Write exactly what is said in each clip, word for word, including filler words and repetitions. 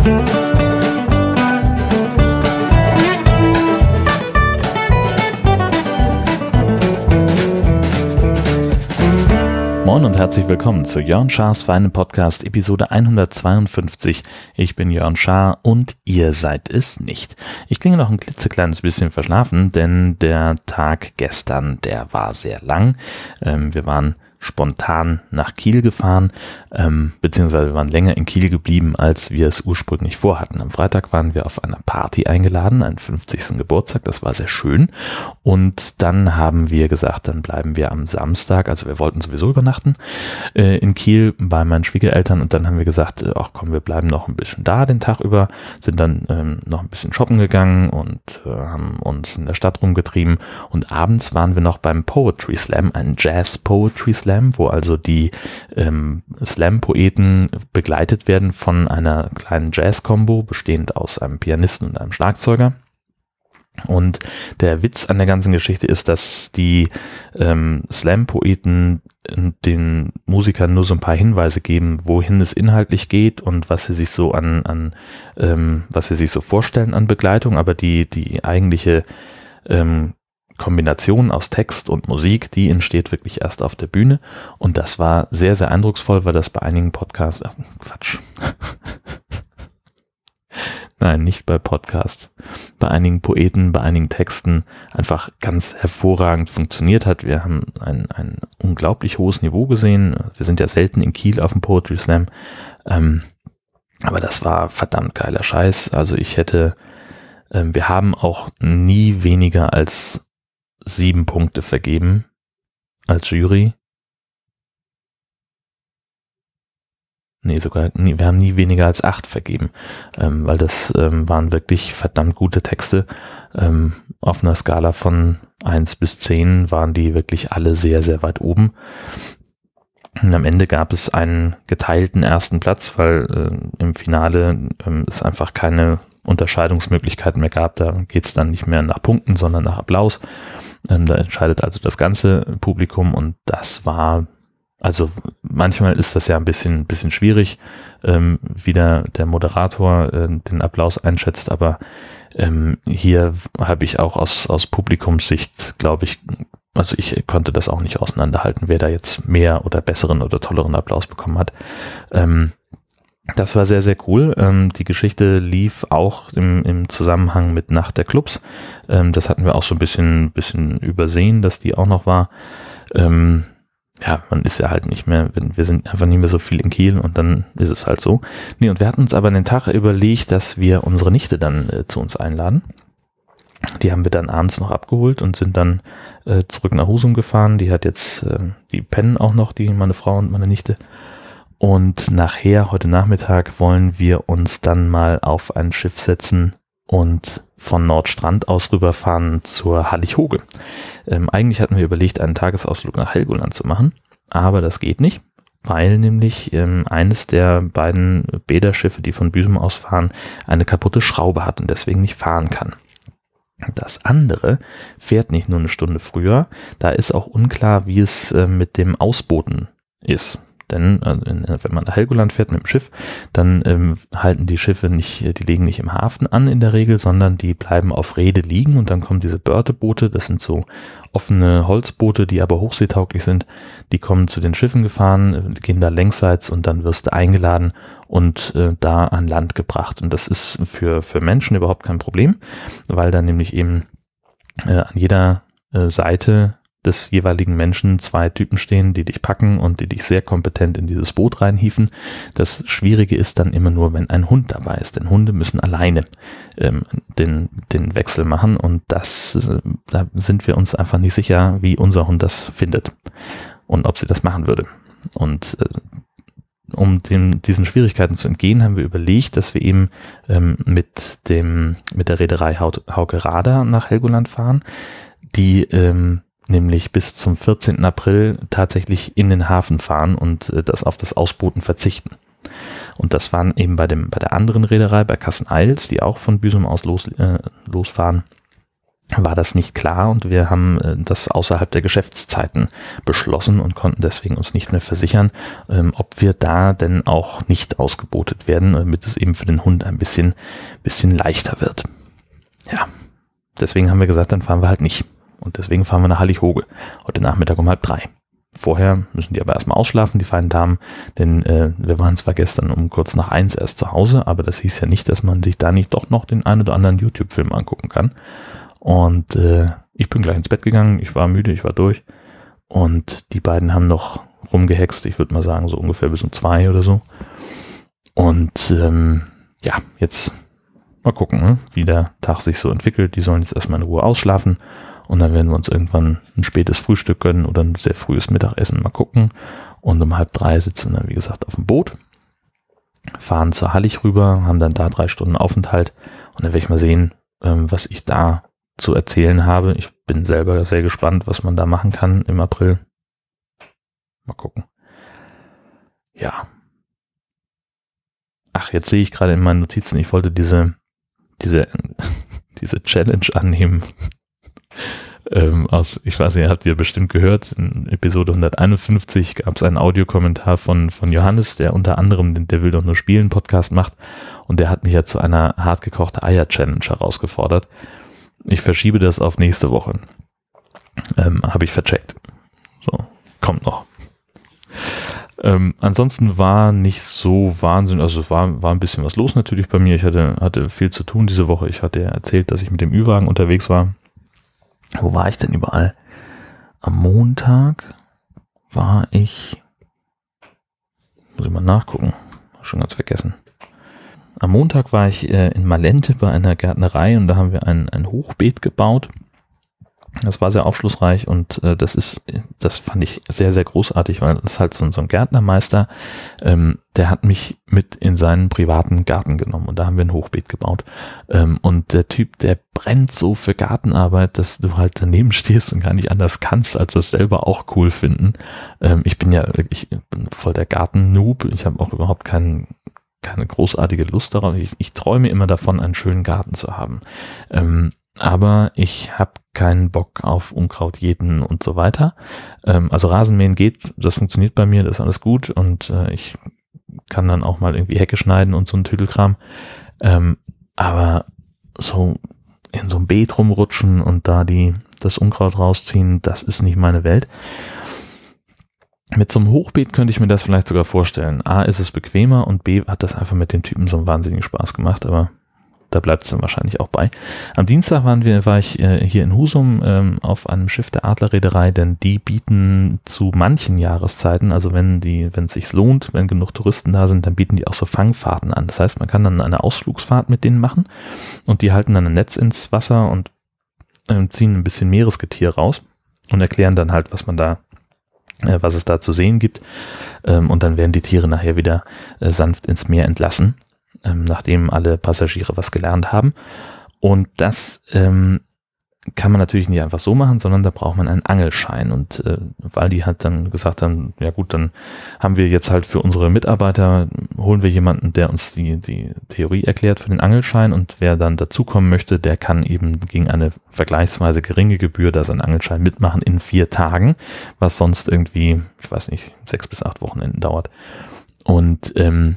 Moin und herzlich willkommen zu Jörn Schars Feinen Podcast, Episode hundertzweiundfünfzig. Ich bin Jörn Schaar und ihr seid es nicht. Ich klinge noch ein klitzekleines bisschen verschlafen, denn der Tag gestern, der war sehr lang. Ähm, wir waren spontan nach Kiel gefahren, ähm, beziehungsweise wir waren länger in Kiel geblieben, als wir es ursprünglich vorhatten. Am Freitag waren wir auf einer Party eingeladen, einen fünfzigsten Geburtstag, das war sehr schön. Und dann haben wir gesagt, dann bleiben wir am Samstag, also wir wollten sowieso übernachten äh, in Kiel bei meinen Schwiegereltern und dann haben wir gesagt, äh, ach komm, wir bleiben noch ein bisschen da den Tag über, sind dann ähm, noch ein bisschen shoppen gegangen und äh, haben uns in der Stadt rumgetrieben und abends waren wir noch beim Poetry Slam, ein Jazz Poetry Slam, wo also die ähm, Slam-Poeten begleitet werden von einer kleinen Jazz-Kombo, bestehend aus einem Pianisten und einem Schlagzeuger. Und der Witz an der ganzen Geschichte ist, dass die ähm, Slam-Poeten den Musikern nur so ein paar Hinweise geben, wohin es inhaltlich geht und was sie sich so an, an ähm, was sie sich so vorstellen an Begleitung, aber die, die eigentliche ähm, Kombination aus Text und Musik, die entsteht wirklich erst auf der Bühne und das war sehr, sehr eindrucksvoll, weil das bei einigen Podcasts, ach, Quatsch, nein, nicht bei Podcasts, bei einigen Poeten, bei einigen Texten einfach ganz hervorragend funktioniert hat. Wir haben ein, ein unglaublich hohes Niveau gesehen, wir sind ja selten in Kiel auf dem Poetry Slam, ähm, aber das war verdammt geiler Scheiß, also ich hätte, ähm, wir haben auch nie weniger als sieben Punkte vergeben als Jury. Nee, sogar, nie, wir haben nie weniger als acht vergeben, ähm, weil das ähm, waren wirklich verdammt gute Texte. Ähm, auf einer Skala von eins bis zehn waren die wirklich alle sehr, sehr weit oben. Und am Ende gab es einen geteilten ersten Platz, weil äh, im Finale äh, es einfach keine Unterscheidungsmöglichkeiten mehr gab. Da geht es dann nicht mehr nach Punkten, sondern nach Applaus. Ähm, da entscheidet also das ganze Publikum und das war, also manchmal ist das ja ein bisschen, bisschen schwierig, ähm, wie der, der Moderator äh, den Applaus einschätzt, aber ähm, hier habe ich auch aus, aus Publikumssicht, glaube ich, also ich konnte das auch nicht auseinanderhalten, wer da jetzt mehr oder besseren oder tolleren Applaus bekommen hat. Ähm, Das war sehr, sehr cool. Ähm, die Geschichte lief auch im, im Zusammenhang mit Nacht der Clubs. Ähm, das hatten wir auch so ein bisschen, bisschen übersehen, dass die auch noch war. Ähm, ja, man ist ja halt nicht mehr, wir sind einfach nicht mehr so viel in Kiel und dann ist es halt so. Nee, und wir hatten uns aber den Tag überlegt, dass wir unsere Nichte dann äh, zu uns einladen. Die haben wir dann abends noch abgeholt und sind dann äh, zurück nach Husum gefahren. Die hat jetzt, äh, die pennen auch noch, die meine Frau und meine Nichte. Und nachher, heute Nachmittag, wollen wir uns dann mal auf ein Schiff setzen und von Nordstrand aus rüberfahren zur Hallig-Hoge. Ähm, eigentlich hatten wir überlegt, einen Tagesausflug nach Helgoland zu machen, aber das geht nicht, weil nämlich ähm, eines der beiden Bäderschiffe, die von Büsum aus fahren, eine kaputte Schraube hat und deswegen nicht fahren kann. Das andere fährt nicht nur eine Stunde früher, da ist auch unklar, wie es äh, mit dem Ausbooten ist. Denn äh, wenn man nach Helgoland fährt mit dem Schiff, dann ähm, halten die Schiffe nicht, die legen nicht im Hafen an in der Regel, sondern die bleiben auf Reede liegen und dann kommen diese Börteboote, das sind so offene Holzboote, die aber hochseetauglich sind, die kommen zu den Schiffen gefahren, gehen da längsseits und dann wirst du eingeladen und äh, da an Land gebracht. Und das ist für, für Menschen überhaupt kein Problem, weil da nämlich eben äh, an jeder äh, Seite des jeweiligen Menschen zwei Typen stehen, die dich packen und die dich sehr kompetent in dieses Boot reinhieven. Das Schwierige ist dann immer nur, wenn ein Hund dabei ist, denn Hunde müssen alleine ähm, den, den Wechsel machen und das, äh, da sind wir uns einfach nicht sicher, wie unser Hund das findet und ob sie das machen würde. Und äh, um dem, diesen Schwierigkeiten zu entgehen, haben wir überlegt, dass wir eben ähm, mit dem mit der Reederei Hauke Rader nach Helgoland fahren, die ähm, nämlich bis zum vierzehnten April tatsächlich in den Hafen fahren und äh, das auf das Ausbooten verzichten. Und das waren eben bei dem bei der anderen Reederei, bei Cassen Eils, die auch von Büsum aus los, äh, losfahren, war das nicht klar und wir haben äh, das außerhalb der Geschäftszeiten beschlossen und konnten deswegen uns nicht mehr versichern, ähm, ob wir da denn auch nicht ausgebotet werden, damit es eben für den Hund ein bisschen, bisschen leichter wird. Ja, deswegen haben wir gesagt, dann fahren wir halt nicht. Und deswegen fahren wir nach Hallig-Hoge, heute Nachmittag um halb drei. Vorher müssen die aber erstmal ausschlafen, die feinen Damen, denn äh, wir waren zwar gestern um kurz nach eins erst zu Hause, aber das hieß ja nicht, dass man sich da nicht doch noch den einen oder anderen YouTube-Film angucken kann. Und äh, ich bin gleich ins Bett gegangen, ich war müde, ich war durch und die beiden haben noch rumgehext, ich würde mal sagen so ungefähr bis um zwei oder so. Und ähm, ja, jetzt mal gucken, ne, wie der Tag sich so entwickelt. Die sollen jetzt erstmal in Ruhe ausschlafen und dann werden wir uns irgendwann ein spätes Frühstück gönnen oder ein sehr frühes Mittagessen, mal gucken. Und um halb drei sitzen wir dann, wie gesagt, auf dem Boot, fahren zur Hallig rüber, haben dann da drei Stunden Aufenthalt und dann werde ich mal sehen, ähm, was ich da zu erzählen habe. Ich bin selber sehr gespannt, was man da machen kann im April. Mal gucken. Ja. Ach, jetzt sehe ich gerade in meinen Notizen, ich wollte diese, diese, diese Challenge annehmen. ähm, aus, ich weiß nicht, habt ihr bestimmt gehört, in Episode hunderteinundfünfzig gab es einen Audiokommentar von, von Johannes, der unter anderem den Der will doch nur spielen Podcast macht und der hat mich ja zu einer hartgekochte Eier-Challenge herausgefordert. Ich verschiebe das auf nächste Woche. Ähm, habe ich vercheckt. So, kommt noch. Ähm, ansonsten war nicht so Wahnsinn, also war, war ein bisschen was los natürlich bei mir. Ich hatte, hatte viel zu tun diese Woche. Ich hatte ja erzählt, dass ich mit dem Ü-Wagen unterwegs war. Wo war ich denn überall? Am Montag war ich, muss ich mal nachgucken, schon ganz vergessen. Am Montag war ich äh, in Malente bei einer Gärtnerei und da haben wir ein, ein Hochbeet gebaut. Das war sehr aufschlussreich und äh, das ist, das fand ich sehr, sehr großartig, weil das ist halt so, so ein Gärtnermeister, ähm, der hat mich mit in seinen privaten Garten genommen und da haben wir ein Hochbeet gebaut. Ähm, und der Typ, der brennt so für Gartenarbeit, dass du halt daneben stehst und gar nicht anders kannst, als das selber auch cool finden. Ähm, ich bin ja wirklich bin voll der Garten-Noob, ich habe auch überhaupt keinen keine großartige Lust darauf. Ich, ich träume immer davon, einen schönen Garten zu haben. Ähm, aber ich habe keinen Bock auf Unkraut jäten und so weiter. Ähm, also Rasenmähen geht, das funktioniert bei mir, das ist alles gut und äh, ich kann dann auch mal irgendwie Hecke schneiden und so ein Tüdelkram. Ähm, aber so in so einem Beet rumrutschen und da die das Unkraut rausziehen, das ist nicht meine Welt. Mit so einem Hochbeet könnte ich mir das vielleicht sogar vorstellen. A, ist es bequemer und B, hat das einfach mit den Typen so einen wahnsinnigen Spaß gemacht, aber da bleibt es dann wahrscheinlich auch bei. Am Dienstag waren wir, war ich äh, hier in Husum ähm, auf einem Schiff der Adlerreederei, denn die bieten zu manchen Jahreszeiten, also wenn die, wenn es sich lohnt, wenn genug Touristen da sind, dann bieten die auch so Fangfahrten an. Das heißt, man kann dann eine Ausflugsfahrt mit denen machen und die halten dann ein Netz ins Wasser und äh, ziehen ein bisschen Meeresgetier raus und erklären dann halt, was man da was es da zu sehen gibt, und dann werden die Tiere nachher wieder sanft ins Meer entlassen, nachdem alle Passagiere was gelernt haben. Und das ähm, kann man natürlich nicht einfach so machen, sondern da braucht man einen Angelschein. Und äh, weil die halt dann gesagt haben, ja gut, dann haben wir jetzt halt für unsere Mitarbeiter, holen wir jemanden, der uns die, die Theorie erklärt für den Angelschein und wer dann dazukommen möchte, der kann eben gegen eine vergleichsweise geringe Gebühr da seinen Angelschein mitmachen in vier Tagen, was sonst irgendwie, ich weiß nicht, sechs bis acht Wochenenden dauert. Und ähm,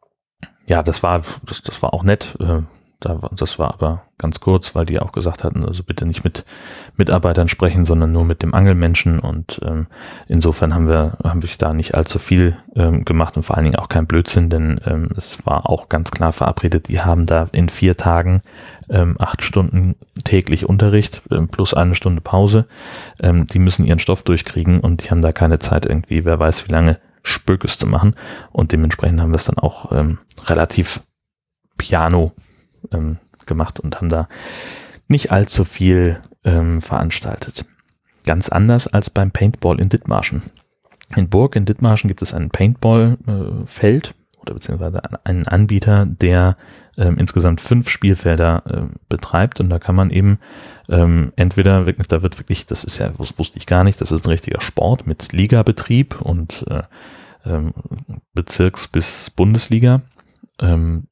ja, das war, das, das war auch nett. Äh, Da, das war aber ganz kurz, weil die auch gesagt hatten, also bitte nicht mit Mitarbeitern sprechen, sondern nur mit dem Angelmenschen und ähm, insofern haben wir, haben wir da nicht allzu viel ähm, gemacht und vor allen Dingen auch kein Blödsinn, denn ähm, es war auch ganz klar verabredet, die haben da in vier Tagen ähm, acht Stunden täglich Unterricht ähm, plus eine Stunde Pause. Ähm, die müssen ihren Stoff durchkriegen und die haben da keine Zeit irgendwie, wer weiß wie lange Spökes zu machen und dementsprechend haben wir es dann auch ähm, relativ piano Ähm, gemacht und haben da nicht allzu viel ähm, veranstaltet. Ganz anders als beim Paintball in Dithmarschen. In Burg in Dithmarschen gibt es ein Paintball-Feld äh, oder beziehungsweise einen Anbieter, der ähm, insgesamt fünf Spielfelder äh, betreibt und da kann man eben ähm, entweder wirklich, da wird wirklich, das ist ja, das wusste ich gar nicht, das ist ein richtiger Sport mit Ligabetrieb und äh, ähm, Bezirks- bis Bundesliga. Ähm,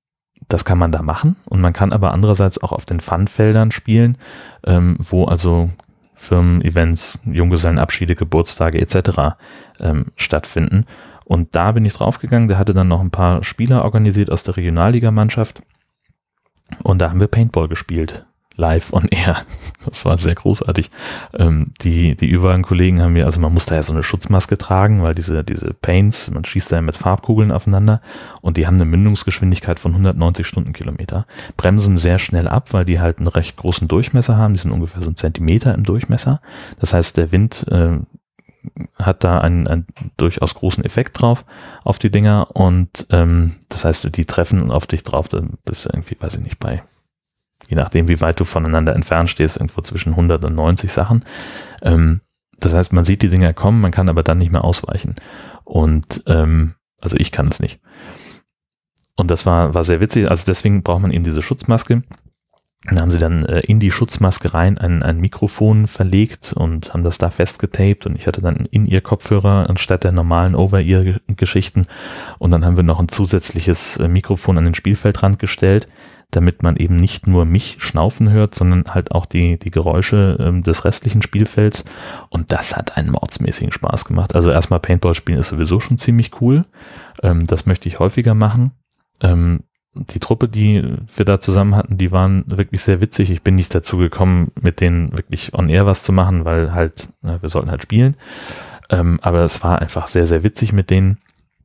das kann man da machen und man kann aber andererseits auch auf den Fun-Feldern spielen, ähm, wo also Firmen-Events, Junggesellenabschiede, Geburtstage et cetera ähm, stattfinden. Und da bin ich draufgegangen, der hatte dann noch ein paar Spieler organisiert aus der Regionalligamannschaft und da haben wir Paintball gespielt. Live on air. Das war sehr großartig. Ähm, die, die übrigen Kollegen haben mir, also man muss da ja so eine Schutzmaske tragen, weil diese, diese Paints, man schießt da ja mit Farbkugeln aufeinander und die haben eine Mündungsgeschwindigkeit von hundertneunzig Stundenkilometer. Bremsen sehr schnell ab, weil die halt einen recht großen Durchmesser haben. Die sind ungefähr so einen Zentimeter im Durchmesser. Das heißt, der Wind äh, hat da einen, einen durchaus großen Effekt drauf auf die Dinger und ähm, das heißt, die treffen auf dich drauf, dann bist du irgendwie, weiß ich nicht, bei je nachdem, wie weit du voneinander entfernt stehst, irgendwo zwischen hundert und neunzig Sachen. Ähm, das heißt, man sieht die Dinger kommen, man kann aber dann nicht mehr ausweichen. Und ähm, also ich kann es nicht. Und das war, war sehr witzig. Also deswegen braucht man eben diese Schutzmaske. Dann haben sie dann äh, in die Schutzmaske rein ein, ein Mikrofon verlegt und haben das da festgetaped und ich hatte dann in ihr Kopfhörer anstatt der normalen Over-Ear-Geschichten und dann haben wir noch ein zusätzliches äh, Mikrofon an den Spielfeldrand gestellt, damit man eben nicht nur mich schnaufen hört, sondern halt auch die, die Geräusche ähm, des restlichen Spielfelds und das hat einen mordsmäßigen Spaß gemacht. Also erstmal Paintball spielen ist sowieso schon ziemlich cool, ähm, das möchte ich häufiger machen. Ähm, die Truppe, die wir da zusammen hatten, die waren wirklich sehr witzig. Ich bin nicht dazu gekommen, mit denen wirklich on air was zu machen, weil halt, na, wir sollten halt spielen. Ähm, aber es war einfach sehr, sehr witzig mit denen.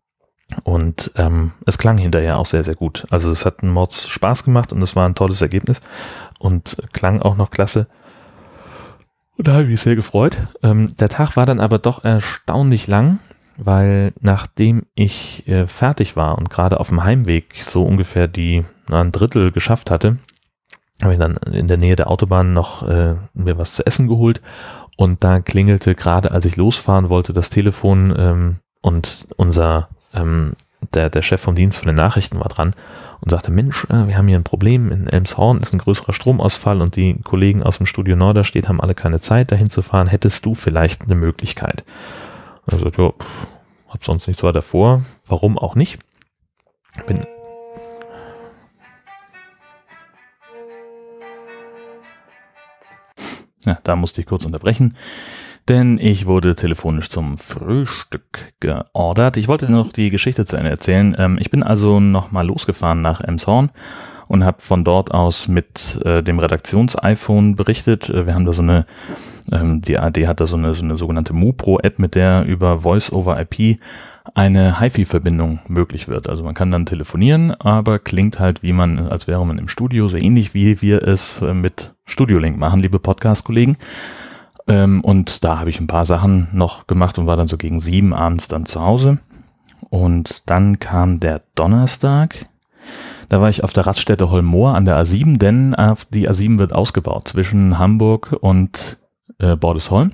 Und ähm, es klang hinterher auch sehr, sehr gut. Also es hat einen Mords Spaß gemacht und es war ein tolles Ergebnis und klang auch noch klasse. Und da habe ich mich sehr gefreut. Ähm, der Tag war dann aber doch erstaunlich lang, weil nachdem ich äh, fertig war und gerade auf dem Heimweg so ungefähr die na, ein Drittel geschafft hatte, habe ich dann in der Nähe der Autobahn noch äh, mir was zu essen geholt und da klingelte gerade, als ich losfahren wollte, das Telefon ähm, und unser ähm, der, der Chef vom Dienst von den Nachrichten war dran und sagte, Mensch, äh, wir haben hier ein Problem, in Elmshorn ist ein größerer Stromausfall und die Kollegen aus dem Studio Norderstedt haben alle keine Zeit, dahin zu fahren, hättest du vielleicht eine Möglichkeit? Und ich sagte, ja, pff, hab sonst nichts weiter vor, warum auch nicht? Bin ja, da musste ich kurz unterbrechen, denn ich wurde telefonisch zum Frühstück geordert. Ich wollte noch die Geschichte zu Ende erzählen. Ähm, ich bin also nochmal losgefahren nach Elmshorn und habe von dort aus mit äh, dem Redaktions-iPhone berichtet. Wir haben da so eine, ähm, die A R D hat da so eine, so eine sogenannte MuPro-App, mit der über Voice-over-I P eine HiFi-Verbindung möglich wird. Also man kann dann telefonieren, aber klingt halt, wie man, als wäre man im Studio, so ähnlich wie wir es äh, mit Studio-Link machen, liebe Podcast-Kollegen. Ähm, und da habe ich ein paar Sachen noch gemacht und war dann so gegen sieben abends dann zu Hause. Und dann kam der Donnerstag. Da war ich auf der Raststätte Holmoor an der A sieben, denn die A sieben wird ausgebaut zwischen Hamburg und äh, Bordesholm.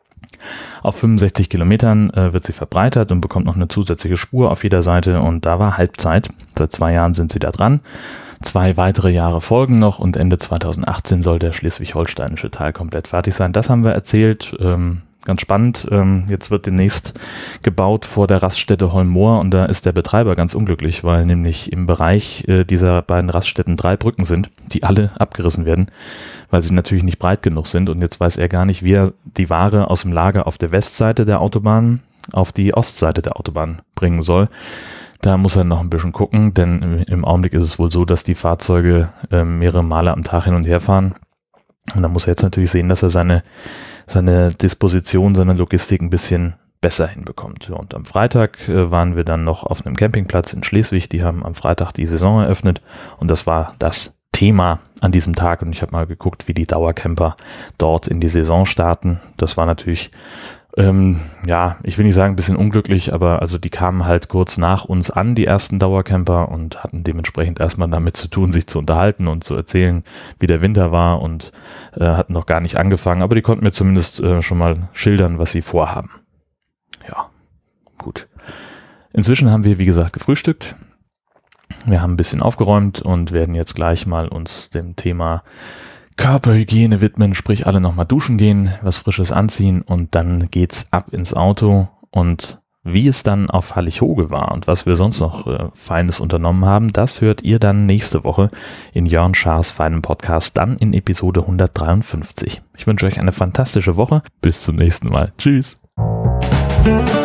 Auf fünfundsechzig Kilometern äh, wird sie verbreitert und bekommt noch eine zusätzliche Spur auf jeder Seite und da war Halbzeit. Seit zwei Jahren sind sie da dran. Zwei weitere Jahre folgen noch und Ende zweitausendachtzehn soll der schleswig-holsteinische Teil komplett fertig sein. Das haben wir erzählt. Ähm, ganz spannend. Ähm, jetzt wird demnächst gebaut vor der Raststätte Holmoor und da ist der Betreiber ganz unglücklich, weil nämlich im Bereich äh, dieser beiden Raststätten drei Brücken sind, die alle abgerissen werden, weil sie natürlich nicht breit genug sind und jetzt weiß er gar nicht, wie er die Ware aus dem Lager auf der Westseite der Autobahn auf die Ostseite der Autobahn bringen soll. Da muss er noch ein bisschen gucken, denn im Augenblick ist es wohl so, dass die Fahrzeuge äh, mehrere Male am Tag hin und her fahren. Und da muss er jetzt natürlich sehen, dass er seine, seine Disposition, seine Logistik ein bisschen besser hinbekommt. Ja, und am Freitag äh, waren wir dann noch auf einem Campingplatz in Schleswig. Die haben am Freitag die Saison eröffnet und das war das Thema an diesem Tag. Und ich habe mal geguckt, wie die Dauercamper dort in die Saison starten. Das war natürlich Ähm, ja, ich will nicht sagen ein bisschen unglücklich, aber also die kamen halt kurz nach uns an, die ersten Dauercamper, und hatten dementsprechend erstmal damit zu tun, sich zu unterhalten und zu erzählen, wie der Winter war, und äh, hatten noch gar nicht angefangen, aber die konnten mir zumindest äh, schon mal schildern, was sie vorhaben. Ja, gut. Inzwischen haben wir, wie gesagt, gefrühstückt. Wir haben ein bisschen aufgeräumt und werden jetzt gleich mal uns dem Thema Körperhygiene widmen, sprich alle nochmal duschen gehen, was Frisches anziehen und dann geht's ab ins Auto und Wie es dann auf Hallig-Hoge war und was wir sonst noch äh, Feines unternommen haben, das hört ihr dann nächste Woche in Jörn Schaars feinem Podcast, dann in Episode hundertdreiundfünfzig. Ich wünsche euch eine fantastische Woche. Bis zum nächsten Mal. Tschüss.